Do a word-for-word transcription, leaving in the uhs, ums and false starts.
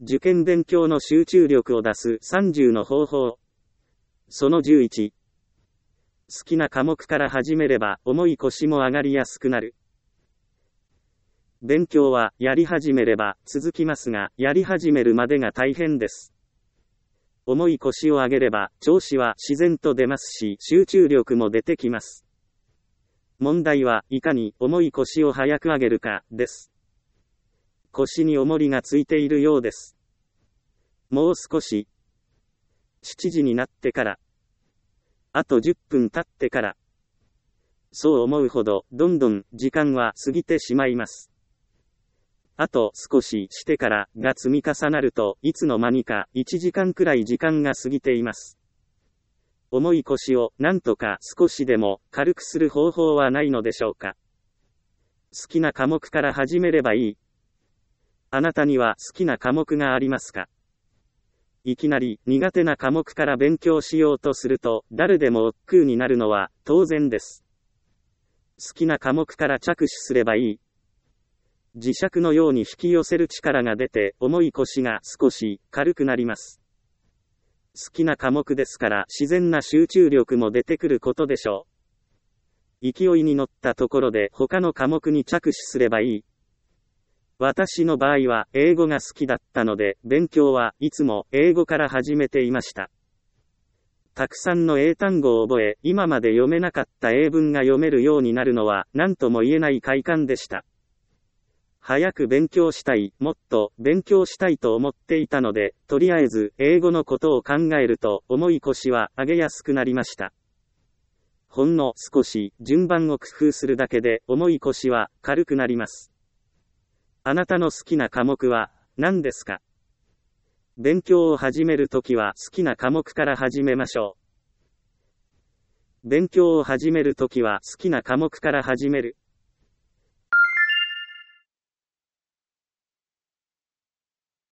受験勉強の集中力を出すさんじゅうの方法。そのじゅういち。好きな科目から始めれば重い腰も上がりやすくなる。勉強はやり始めれば続きますが、やり始めるまでが大変です。重い腰を上げれば調子は自然と出ますし、集中力も出てきます。問題はいかに重い腰を早く上げるかです。腰に重りがついているようです。もう少し。しちじになってから。あとじゅっぷん経ってから。そう思うほど、どんどん時間は過ぎてしまいます。あと少ししてからが積み重なると、いつの間にかいちじかんくらい時間が過ぎています。重い腰をなんとか少しでも軽くする方法はないのでしょうか。好きな科目から始めればいい。あなたには好きな科目がありますか？いきなり苦手な科目から勉強しようとすると、誰でも億劫になるのは当然です。好きな科目から着手すればいい。磁石のように引き寄せる力が出て、重い腰が少し軽くなります。好きな科目ですから自然な集中力も出てくることでしょう。勢いに乗ったところで他の科目に着手すればいい。私の場合は英語が好きだったので、勉強はいつも英語から始めていました。たくさんの英単語を覚え、今まで読めなかった英文が読めるようになるのは何とも言えない快感でした。早く勉強したい、もっと勉強したいと思っていたので、とりあえず英語のことを考えると重い腰は上げやすくなりました。ほんの少し順番を工夫するだけで重い腰は軽くなります。あなたの好きな科目は何ですか？勉強を始めるときは好きな科目から始めましょう。勉強を始めるときは好きな科目から始める。